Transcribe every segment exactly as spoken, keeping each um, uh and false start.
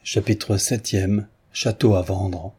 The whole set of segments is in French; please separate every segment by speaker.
Speaker 1: Chapitre septième. Château à vendre.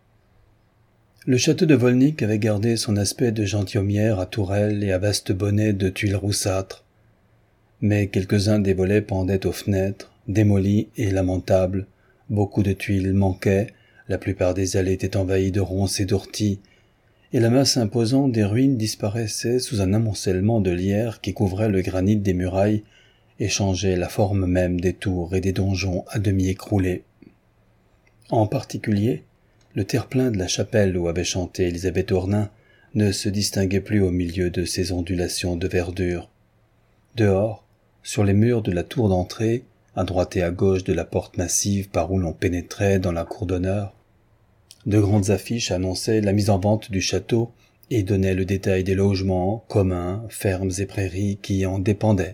Speaker 1: Le château de Volnic avait gardé son aspect de gentilhommière à tourelles et à vastes bonnets de tuiles roussâtres. Mais quelques-uns des volets pendaient aux fenêtres, démolis et lamentables. Beaucoup de tuiles manquaient, la plupart des allées étaient envahies de ronces et d'orties, et la masse imposante des ruines disparaissait sous un amoncellement de lierre qui couvrait le granit des murailles et changeait la forme même des tours et des donjons à demi écroulés. En particulier, le terre-plein de la chapelle où avait chanté Élisabeth Ornain ne se distinguait plus au milieu de ces ondulations de verdure. Dehors, sur les murs de la tour d'entrée, à droite et à gauche de la porte massive par où l'on pénétrait dans la cour d'honneur, de grandes affiches annonçaient la mise en vente du château et donnaient le détail des logements, communs, fermes et prairies qui en dépendaient.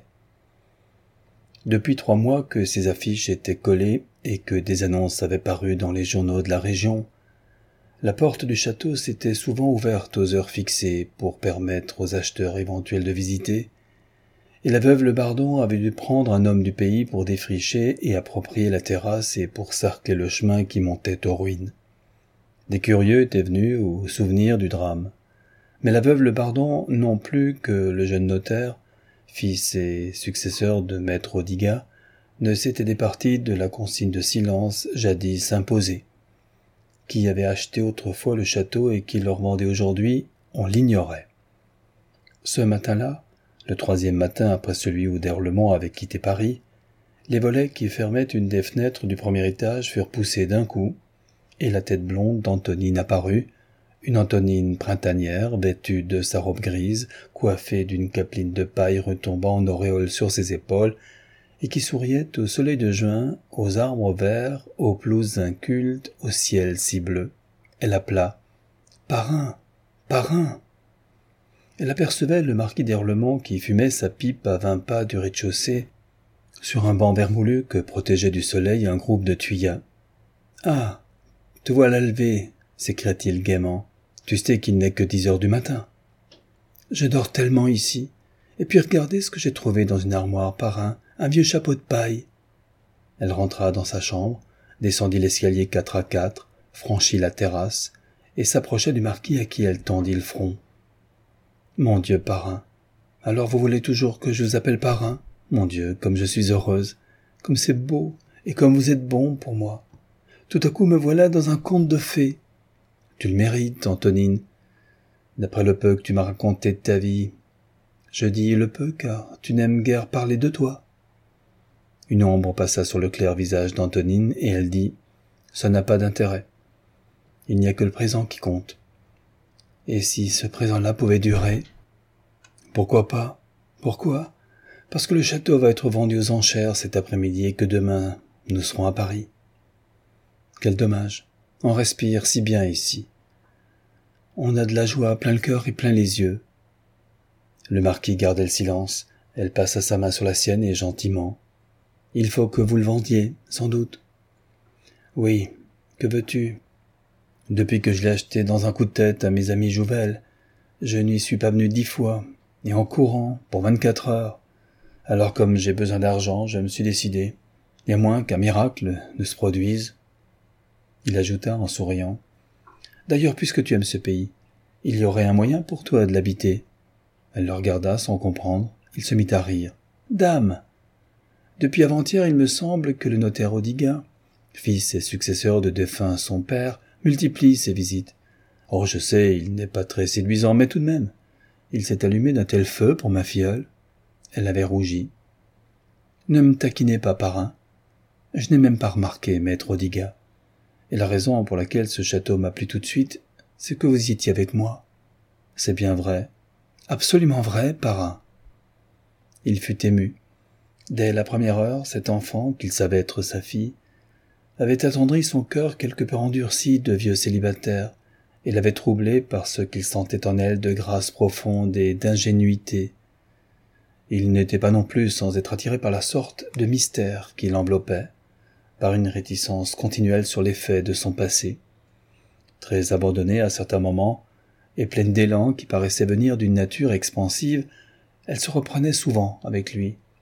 Speaker 1: Depuis trois mois que ces affiches étaient collées et que des annonces avaient paru dans les journaux de la région, la porte du château s'était souvent ouverte aux heures fixées pour permettre aux acheteurs éventuels de visiter, et la veuve Le Bardon avait dû prendre un homme du pays pour défricher et approprier la terrasse et pour sarcler le chemin qui montait aux ruines. Des curieux étaient venus au souvenir du drame, mais la veuve Le Bardon non plus que le jeune notaire, fils et successeur de maître Odiga, ne s'était départi de la consigne de silence jadis imposée. Qui avait acheté autrefois le château et qui le revendait aujourd'hui, on l'ignorait. Ce matin-là, le troisième matin après celui où d'Erlemont avait quitté Paris, les volets qui fermaient une des fenêtres du premier étage furent poussés d'un coup, et la tête blonde d'Antonine apparut, une Antonine printanière, vêtue de sa robe grise, coiffée d'une capeline de paille retombant en auréole sur ses épaules, et qui souriait au soleil de juin, aux arbres verts, aux pelouses incultes, au ciel si bleu. Elle appela « Parrain, parrain !» Elle apercevait le marquis d'Erlemont qui fumait sa pipe à vingt pas du rez-de-chaussée, sur un banc vermoulu que protégeait du soleil un groupe de tuyas. « Ah, te voilà levé !» s'écria-t-il gaiement. « Tu sais qu'il n'est que dix heures du matin. »« Je dors tellement ici. Et puis regardez ce que j'ai trouvé dans une armoire, parrain, un vieux chapeau de paille. » Elle rentra dans sa chambre, descendit l'escalier quatre à quatre, franchit la terrasse, et s'approcha du marquis à qui elle tendit le front. « Mon Dieu, parrain, alors vous voulez toujours que je vous appelle parrain ? Mon Dieu, comme je suis heureuse, comme c'est beau, et comme vous êtes bon pour moi. Tout à coup me voilà dans un conte de fées. Tu le mérites, Antonine, d'après le peu que tu m'as raconté de ta vie. Je dis le peu car tu n'aimes guère parler de toi. » Une ombre passa sur le clair visage d'Antonine et elle dit « Ça n'a pas d'intérêt. Il n'y a que le présent qui compte. Et si ce présent-là pouvait durer ? » ?»« Pourquoi pas ? Pourquoi ? Parce que le château va être vendu aux enchères cet après-midi et que demain nous serons à Paris. » »« Quel dommage. On respire si bien ici. On a de la joie plein le cœur et plein les yeux. » Le marquis gardait le silence. Elle passa sa main sur la sienne et gentiment. « Il faut que vous le vendiez, sans doute. »« Oui, que veux-tu ? Depuis que je l'ai acheté dans un coup de tête à mes amis Jouvel, je n'y suis pas venu dix fois, et en courant, pour vingt-quatre heures. Alors comme j'ai besoin d'argent, je me suis décidé, et à moins qu'un miracle ne se produise. » Il ajouta en souriant. « D'ailleurs, puisque tu aimes ce pays, il y aurait un moyen pour toi de l'habiter. » Elle le regarda sans comprendre. Il se mit à rire. « Dame ! Depuis avant-hier, il me semble que le notaire Odiga, fils et successeur de défunt son père, multiplie ses visites. Oh, je sais, il n'est pas très séduisant, mais tout de même, il s'est allumé d'un tel feu pour ma filleule. » Elle avait rougi. « Ne me taquinez pas, parrain. Je n'ai même pas remarqué, maître Odiga. Et la raison pour laquelle ce château m'a plu tout de suite, c'est que vous y étiez avec moi. C'est bien vrai. Absolument vrai, parrain. » Il fut ému. Dès la première heure, cet enfant, qu'il savait être sa fille, avait attendri son cœur quelque peu endurci de vieux célibataire, et l'avait troublé par ce qu'il sentait en elle de grâce profonde et d'ingénuité. Il n'était pas non plus sans être attiré par la sorte de mystère qui l'enveloppait, par une réticence continuelle sur les faits de son passé. Très abandonnée à certains moments, et pleine d'élan qui paraissait venir d'une nature expansive, elle se reprenait souvent avec lui,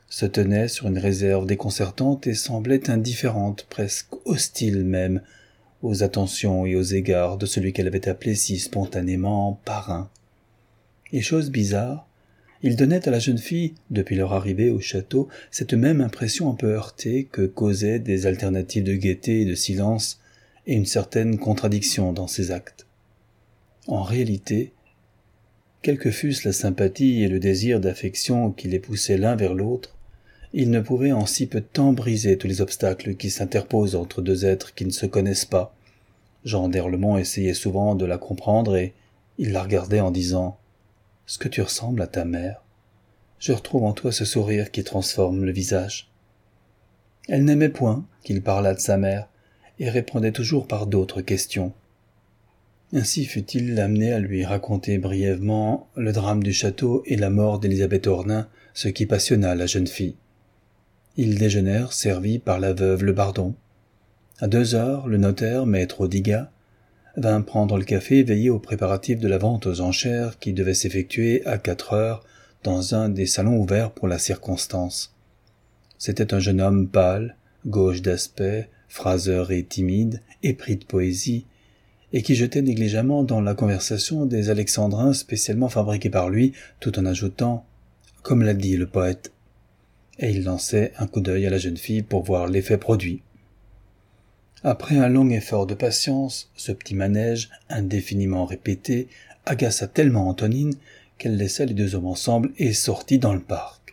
Speaker 1: se tenait sur une réserve déconcertante et semblait indifférente, presque hostile même, aux attentions et aux égards de celui qu'elle avait appelé si spontanément parrain. Et chose bizarre, il donnait à la jeune fille, depuis leur arrivée au château, cette même impression un peu heurtée que causaient des alternatives de gaieté et de silence et une certaine contradiction dans ses actes. En réalité, quelle que fût la sympathie et le désir d'affection qui les poussaient l'un vers l'autre, ils ne pouvaient en si peu de temps briser tous les obstacles qui s'interposent entre deux êtres qui ne se connaissent pas. Jean d'Erlemont essayait souvent de la comprendre et il la regardait en disant « Ce que tu ressembles à ta mère. Je retrouve en toi ce sourire qui transforme le visage. » Elle n'aimait point qu'il parlât de sa mère et répondait toujours par d'autres questions. Ainsi fut-il amené à lui raconter brièvement le drame du château et la mort d'Élisabeth Ornain, ce qui passionna la jeune fille. Ils déjeunèrent servis par la veuve Le Bardon. À deux heures, le notaire, maître Odiga, vint prendre le café et veiller aux préparatifs de la vente aux enchères qui devait s'effectuer à quatre heures dans un des salons ouverts pour la circonstance. C'était un jeune homme pâle, gauche d'aspect, phraseur et timide, épris de poésie, et qui jetait négligemment dans la conversation des alexandrins spécialement fabriqués par lui, tout en ajoutant « comme l'a dit le poète », et il lançait un coup d'œil à la jeune fille pour voir l'effet produit. Après un long effort de patience, ce petit manège, indéfiniment répété, agaça tellement Antonine qu'elle laissa les deux hommes ensemble et sortit dans le parc.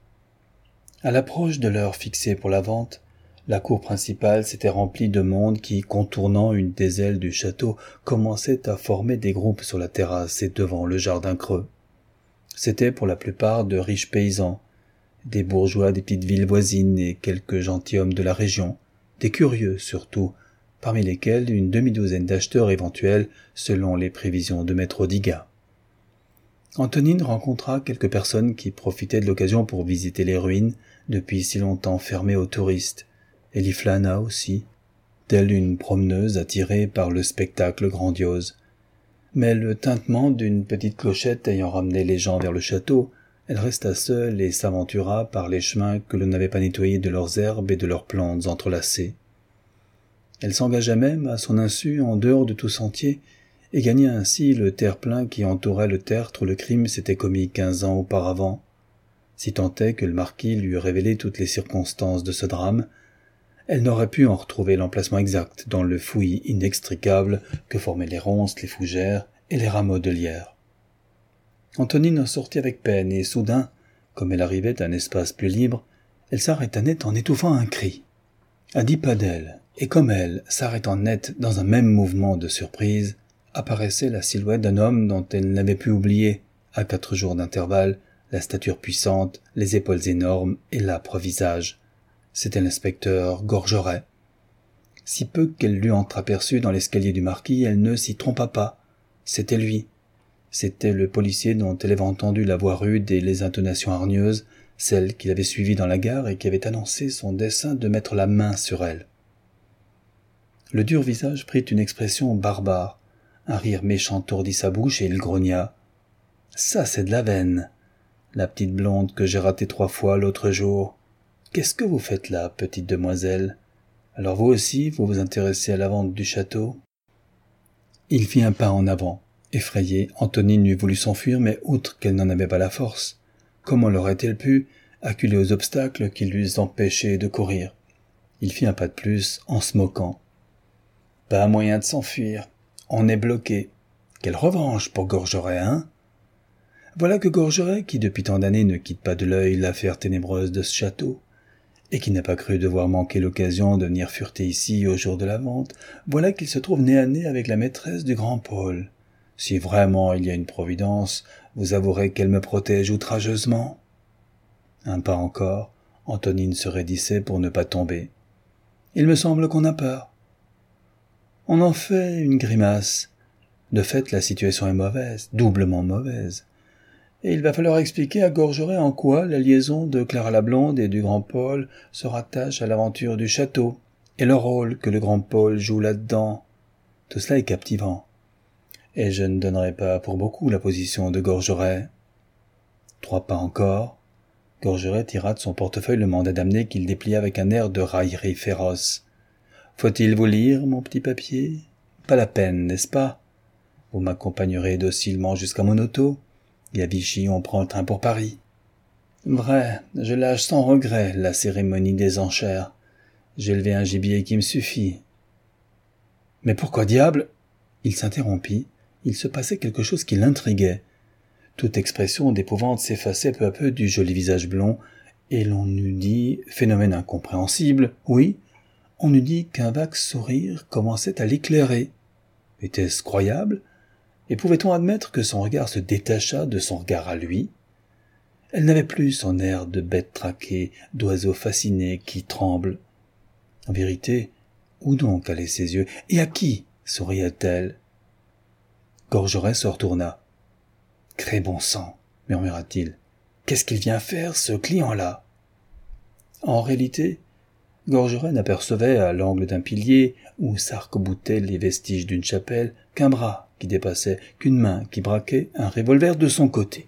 Speaker 1: À l'approche de l'heure fixée pour la vente, la cour principale s'était remplie de monde qui, contournant une des ailes du château, commençait à former des groupes sur la terrasse et devant le jardin creux. C'étaient pour la plupart de riches paysans, des bourgeois des petites villes voisines et quelques gentilshommes de la région, des curieux surtout, parmi lesquels une demi-douzaine d'acheteurs éventuels selon les prévisions de maître Odiga. Antonine rencontra quelques personnes qui profitaient de l'occasion pour visiter les ruines, depuis si longtemps fermées aux touristes. Elle y flâna aussi, telle une promeneuse attirée par le spectacle grandiose. Mais le tintement d'une petite clochette ayant ramené les gens vers le château, elle resta seule et s'aventura par les chemins que l'on n'avait pas nettoyés de leurs herbes et de leurs plantes entrelacées. Elle s'engagea même, à son insu, en dehors de tout sentier, et gagna ainsi le terre-plein qui entourait le tertre où le crime s'était commis quinze ans auparavant. Si tant est que le marquis lui eût révélé toutes les circonstances de ce drame, elle n'aurait pu en retrouver l'emplacement exact dans le fouillis inextricable que formaient les ronces, les fougères et les rameaux de lierre. Antonine en sortit avec peine et soudain, comme elle arrivait à un espace plus libre, elle s'arrêta net en étouffant un cri. À dix pas d'elle, et comme elle, s'arrêtant net dans un même mouvement de surprise, apparaissait la silhouette d'un homme dont elle n'avait pu oublier, à quatre jours d'intervalle, la stature puissante, les épaules énormes et l'âpre visage. C'était l'inspecteur Gorgeret. Si peu qu'elle l'eût entreaperçu dans l'escalier du marquis, elle ne s'y trompa pas. C'était lui. C'était le policier dont elle avait entendu la voix rude et les intonations hargneuses, celle qu'il avait suivie dans la gare et qui avait annoncé son dessein de mettre la main sur elle. Le dur visage prit une expression barbare. Un rire méchant tordit sa bouche et il grogna. « Ça, c'est de la veine. La petite blonde que j'ai ratée trois fois l'autre jour. Qu'est-ce que vous faites là, petite demoiselle? Alors vous aussi, vous vous intéressez à la vente du château ?» Il fit un pas en avant. Effrayée, Antonine eût voulu s'enfuir, mais outre qu'elle n'en avait pas la force, comment l'aurait-elle pu, acculée aux obstacles qui lui empêchaient de courir? Il fit un pas de plus, en se moquant. « Pas moyen de s'enfuir. On est bloqué. Quelle revanche pour Gorgeret, hein ?» Voilà que Gorgeret, qui depuis tant d'années ne quitte pas de l'œil l'affaire ténébreuse de ce château, et qui n'a pas cru devoir manquer l'occasion de venir fureter ici au jour de la vente, voilà qu'il se trouve nez à nez avec la maîtresse du grand Paul. Si vraiment il y a une providence, vous avouerez qu'elle me protège outrageusement. Un pas encore, Antonine se raidissait pour ne pas tomber. Il me semble qu'on a peur. On en fait une grimace. De fait, la situation est mauvaise, doublement mauvaise. Et il va falloir expliquer à Gorgeret en quoi la liaison de Clara la Blonde et du grand Paul se rattache à l'aventure du château, et le rôle que le grand Paul joue là-dedans. Tout cela est captivant. Et je ne donnerai pas pour beaucoup la position de Gorgeret. Trois pas encore. Gorgeret tira de son portefeuille le mandat d'amener qu'il déplia avec un air de raillerie féroce. « Faut-il vous lire, mon petit papier ? Pas la peine, n'est-ce pas ? Vous m'accompagnerez docilement jusqu'à mon auto, et à Vichy on prend le train pour Paris. Vrai, je lâche sans regret la cérémonie des enchères. J'ai élevé un gibier qui me suffit. » « Mais pourquoi diable ?» Il s'interrompit, il se passait quelque chose qui l'intriguait. Toute expression d'épouvante s'effaçait peu à peu du joli visage blond, et l'on eût dit, phénomène incompréhensible, oui, on eût dit qu'un vague sourire commençait à l'éclairer. Était-ce croyable ? Et pouvait-on admettre que son regard se détachât de son regard à lui ? Elle n'avait plus son air de bête traquée, d'oiseau fasciné qui tremble. En vérité, où donc allaient ses yeux, et à qui souriait-elle ? Gorgeret se retourna. « Cré bon sang !» murmura-t-il. « Qu'est-ce qu'il vient faire, ce client-là » En réalité, Gorgeret n'apercevait à l'angle d'un pilier où s'arc-boutaient les vestiges d'une chapelle qu'un bras qui dépassait, qu'une main qui braquait un revolver de son côté.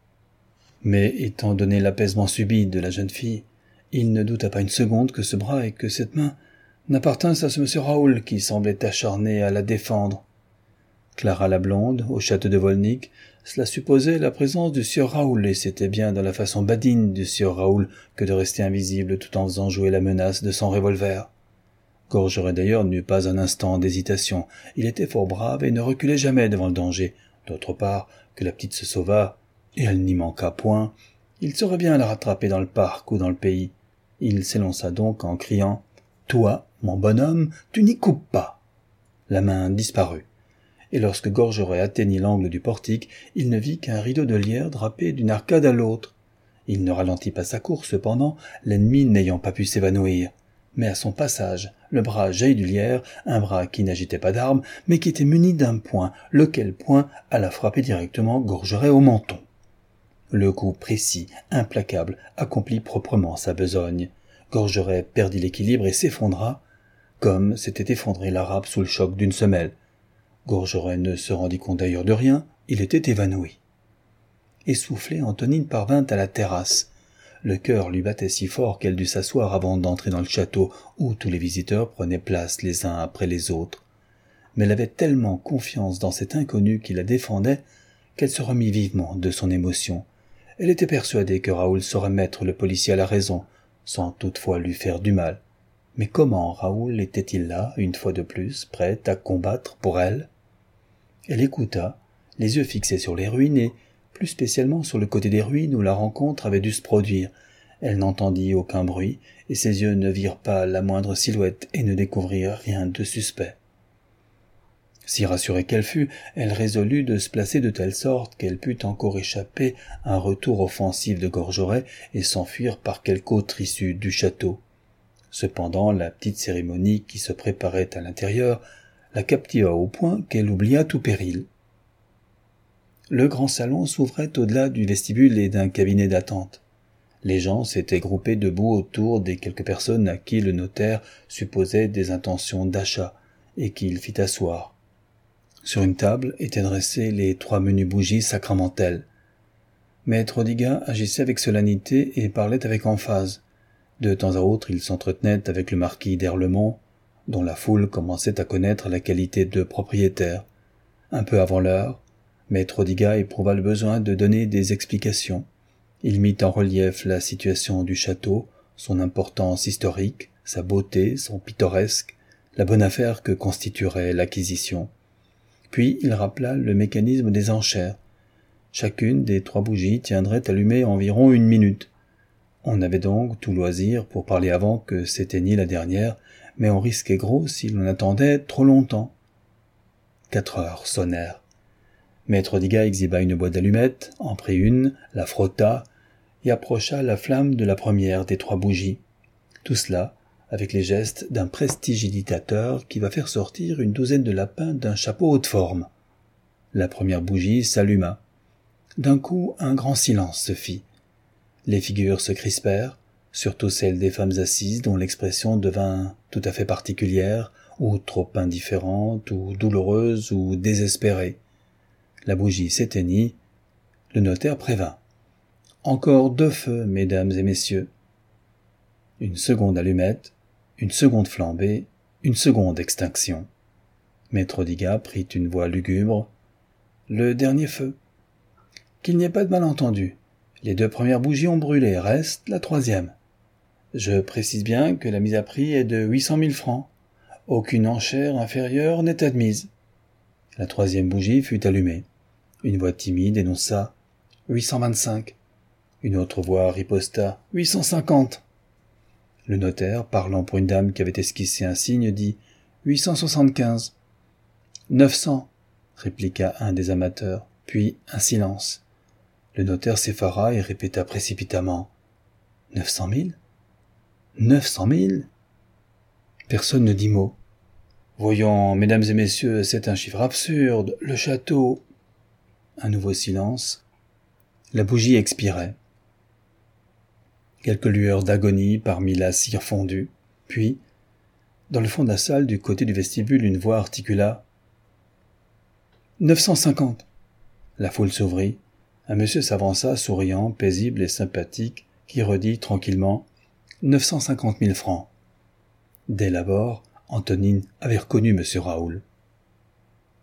Speaker 1: Mais étant donné l'apaisement subit de la jeune fille, il ne douta pas une seconde que ce bras et que cette main n'appartinssent à ce monsieur Raoul qui semblait acharné à la défendre. Clara la blonde, au château de Volnick, cela supposait la présence du sieur Raoul, et c'était bien dans la façon badine du sieur Raoul que de rester invisible tout en faisant jouer la menace de son revolver. Gorgeret d'ailleurs n'eut pas un instant d'hésitation, il était fort brave et ne reculait jamais devant le danger. D'autre part, que la petite se sauvât, et elle n'y manqua point, il saurait bien la rattraper dans le parc ou dans le pays. Il s'élança donc en criant « Toi, mon bonhomme, tu n'y coupes pas !» La main disparut. Et lorsque Gorgeret atteignit l'angle du portique, il ne vit qu'un rideau de lierre drapé d'une arcade à l'autre. Il ne ralentit pas sa course, cependant, l'ennemi n'ayant pas pu s'évanouir. Mais à son passage, le bras jaillit du lierre, un bras qui n'agitait pas d'arme, mais qui était muni d'un poing, lequel poing alla frapper directement Gorgeret au menton. Le coup précis, implacable, accomplit proprement sa besogne. Gorgeret perdit l'équilibre et s'effondra, comme s'était effondré l'arabe sous le choc d'une semelle. Gorgeret ne se rendit compte d'ailleurs de rien, il était évanoui. Essoufflée, Antonine parvint à la terrasse. Le cœur lui battait si fort qu'elle dut s'asseoir avant d'entrer dans le château, où tous les visiteurs prenaient place les uns après les autres. Mais elle avait tellement confiance dans cet inconnu qui la défendait, qu'elle se remit vivement de son émotion. Elle était persuadée que Raoul saurait mettre le policier à la raison, sans toutefois lui faire du mal. Mais comment Raoul était-il là, une fois de plus, prêt à combattre pour elle ? Elle écouta, les yeux fixés sur les ruines et, plus spécialement sur le côté des ruines où la rencontre avait dû se produire. Elle n'entendit aucun bruit, et ses yeux ne virent pas la moindre silhouette et ne découvrirent rien de suspect. Si rassurée qu'elle fût, elle résolut de se placer de telle sorte qu'elle pût encore échapper à un retour offensif de Gorgeret et s'enfuir par quelque autre issue du château. Cependant, la petite cérémonie qui se préparait à l'intérieur la captiva au point qu'elle oublia tout péril. Le grand salon s'ouvrait au-delà du vestibule et d'un cabinet d'attente. Les gens s'étaient groupés debout autour des quelques personnes à qui le notaire supposait des intentions d'achat et qu'il fit asseoir. Sur une table étaient dressées les trois menues bougies sacramentelles. Maître Odiga agissait avec solennité et parlait avec emphase. De temps à autre, il s'entretenait avec le marquis d'Erlemont, dont la foule commençait à connaître la qualité de propriétaire. Un peu avant l'heure, Maître Odiga éprouva le besoin de donner des explications. Il mit en relief la situation du château, son importance historique, sa beauté, son pittoresque, la bonne affaire que constituerait l'acquisition. Puis il rappela le mécanisme des enchères. Chacune des trois bougies tiendrait allumée environ une minute. On avait donc tout loisir pour parler avant que s'éteignît la dernière, mais on risquait gros si l'on attendait trop longtemps. Quatre heures sonnèrent. Maître Odiga exhiba une boîte d'allumettes, en prit une, la frotta, et approcha la flamme de la première des trois bougies. Tout cela avec les gestes d'un prestidigitateur qui va faire sortir une douzaine de lapins d'un chapeau haute forme. La première bougie s'alluma. D'un coup, un grand silence se fit. Les figures se crispèrent, surtout celles des femmes assises dont l'expression devint tout à fait particulière, ou trop indifférente, ou douloureuse, ou désespérée. La bougie s'éteignit. Le notaire prévint. Encore deux feux, mesdames et messieurs. Une seconde allumette, une seconde flambée, une seconde extinction. Maître Odiga prit une voix lugubre. Le dernier feu. Qu'il n'y ait pas de malentendu. Les deux premières bougies ont brûlé, reste la troisième. Je précise bien que la mise à prix est de huit cent mille francs. Aucune enchère inférieure n'est admise. La troisième bougie fut allumée. Une voix timide énonça huit cent vingt-cinq. Une autre voix riposta huit cent cinquante. Le notaire, parlant pour une dame qui avait esquissé un signe, dit huit cent soixante-quinze. Neuf cents, répliqua un des amateurs, puis un silence. Le notaire s'effara et répéta précipitamment neuf cent mille. Neuf cent mille. Personne ne dit mot. Voyons, mesdames et messieurs, c'est un chiffre absurde. Le château. Un nouveau silence. La bougie expirait. Quelques lueurs d'agonie parmi la cire fondue. Puis, dans le fond de la salle, du côté du vestibule, une voix articula neuf cent cinquante. La foule s'ouvrit. Un monsieur s'avança, souriant, paisible et sympathique, qui redit tranquillement neuf cent cinquante mille francs. Dès l'abord, Antonine avait reconnu M. Raoul.